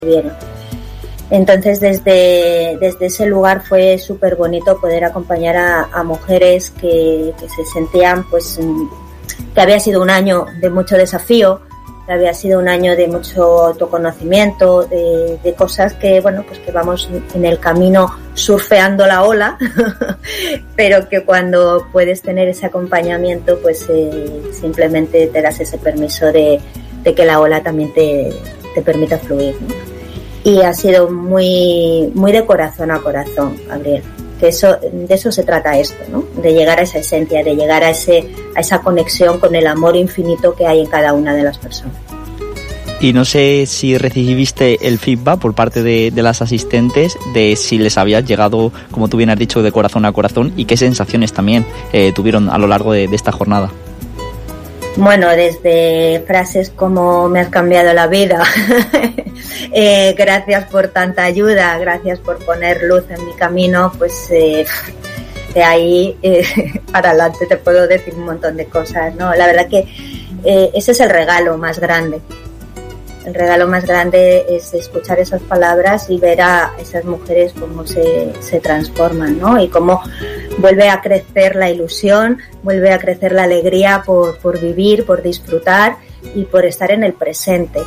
tuvieron. Entonces desde ese lugar fue súper bonito poder acompañar a mujeres que se sentían pues que había sido un año de mucho desafío, que había sido un año de mucho autoconocimiento, de cosas que bueno pues que vamos en el camino surfeando la ola, pero que cuando puedes tener ese acompañamiento pues simplemente te das ese permiso de que la ola también te permita fluir, ¿no? Y ha sido muy de corazón a corazón, Gabriel. Que de eso se trata esto, ¿no? De llegar a esa esencia, de llegar a esa conexión con el amor infinito que hay en cada una de las personas. Y no sé si recibiste el feedback por parte de las asistentes de si les había llegado, como tú bien has dicho, de corazón a corazón, y qué sensaciones también tuvieron a lo largo de esta jornada. Bueno, desde frases como me has cambiado la vida, gracias por tanta ayuda, gracias por poner luz en mi camino, pues de ahí para adelante te puedo decir un montón de cosas, ¿no? La verdad que ese es el regalo más grande. El regalo más grande es escuchar esas palabras y ver a esas mujeres cómo se transforman, ¿no? Y cómo vuelve a crecer la ilusión, vuelve a crecer la alegría por vivir, por disfrutar y por estar en el presente.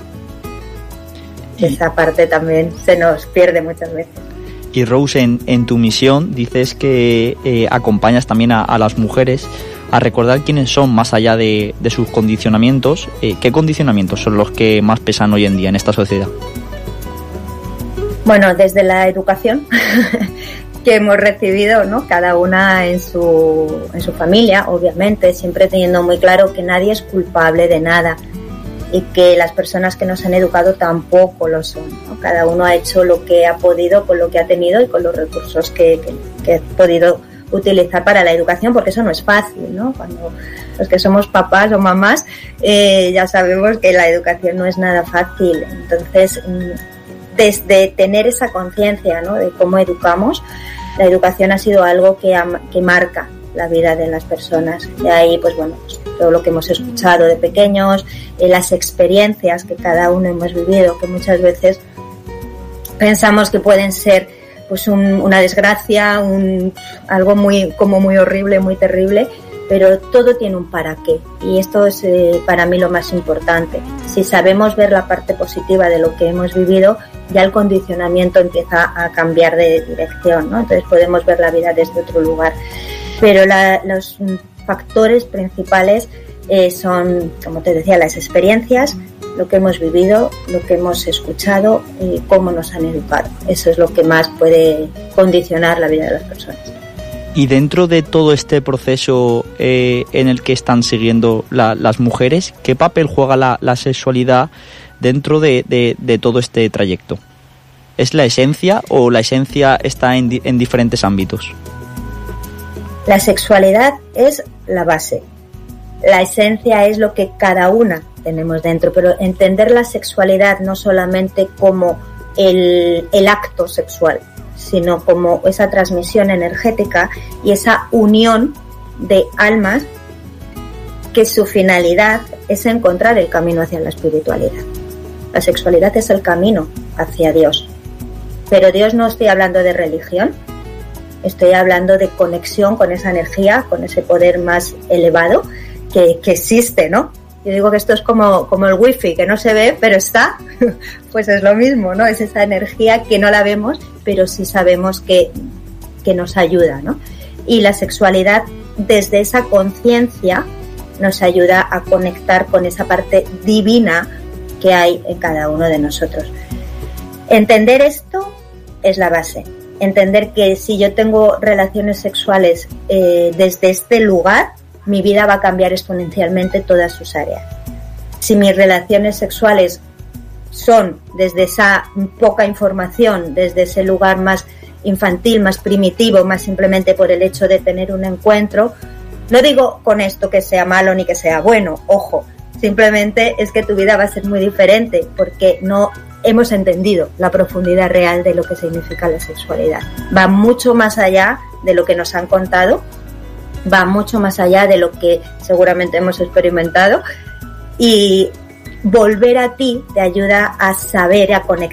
Esa parte también se nos pierde muchas veces. Y Rose, en tu misión dices que acompañas también a las mujeres a recordar quiénes son más allá de sus condicionamientos. ¿Qué condicionamientos son los que más pesan hoy en día en esta sociedad? Bueno, desde la educación que hemos recibido, ¿no? Cada una en su familia, obviamente, siempre teniendo muy claro que nadie es culpable de nada y que las personas que nos han educado tampoco lo son, ¿no? Cada uno ha hecho lo que ha podido con lo que ha tenido y con los recursos que ha podido utilizar para la educación, porque eso no es fácil, ¿no? Cuando los que somos papás o mamás ya sabemos que la educación no es nada fácil. Entonces, desde tener esa conciencia, ¿no? De cómo educamos, la educación ha sido algo que marca la vida de las personas. De ahí, pues bueno, pues todo lo que hemos escuchado de pequeños, las experiencias que cada uno hemos vivido, que muchas veces pensamos que pueden ser pues una desgracia, algo muy horrible, muy terrible, pero todo tiene un para qué, y esto es para mí lo más importante. Si sabemos ver la parte positiva de lo que hemos vivido, ya el condicionamiento empieza a cambiar de dirección, ¿no? Entonces podemos ver la vida desde otro lugar. Pero los factores principales son, como te decía, las experiencias, lo que hemos vivido, lo que hemos escuchado y cómo nos han educado. Eso es lo que más puede condicionar la vida de las personas. Y dentro de todo este proceso en el que están siguiendo las mujeres, ¿qué papel juega la sexualidad dentro de todo este trayecto? ¿Es la esencia o la esencia está en diferentes ámbitos? La sexualidad es la base. La esencia es lo que cada una tenemos dentro, pero entender la sexualidad no solamente como el acto sexual, sino como esa transmisión energética y esa unión de almas que su finalidad es encontrar el camino hacia la espiritualidad. La sexualidad es el camino hacia Dios. Pero Dios, no estoy hablando de religión, estoy hablando de conexión con esa energía, con ese poder más elevado que existe, ¿no? Yo digo que esto es como el wifi, que no se ve, pero está. Pues es lo mismo, ¿no? Es esa energía que no la vemos, pero sí sabemos que nos ayuda, ¿no? Y la sexualidad, desde esa conciencia, nos ayuda a conectar con esa parte divina que hay en cada uno de nosotros. Entender esto es la base. Entender que si yo tengo relaciones sexuales desde este lugar, mi vida va a cambiar exponencialmente todas sus áreas. Si mis relaciones sexuales son desde esa poca información, desde ese lugar más infantil, más primitivo, más simplemente por el hecho de tener un encuentro, no digo con esto que sea malo ni que sea bueno, ojo, simplemente es que tu vida va a ser muy diferente porque no hemos entendido la profundidad real de lo que significa la sexualidad. Va mucho más allá de lo que nos han contado, va mucho más allá de lo que seguramente hemos experimentado y volver a ti te ayuda a saber, a conectar